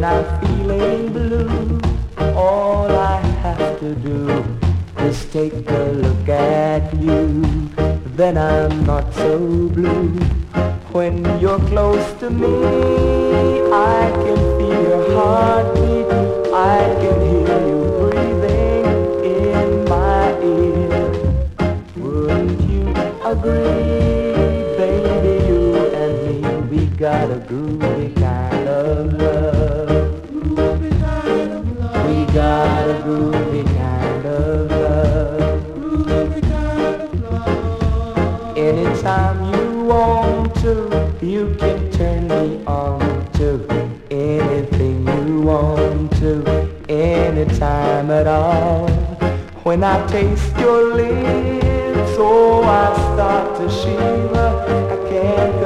When I'm feeling blue, all I have to do is take a look at you. Then I'm not so blue. When you're close to me, I can feel your heartbeat. I can hear you breathing in my ear. Wouldn't you agree, baby, you and me, we got a groovy kind of love. Groovy kind of love. We got a groovy kind of love. Groovy kind of love. Anytime you want to, you can turn me on to anything you want to, anytime at all. When I taste your lips, oh, I start to shiver. I can't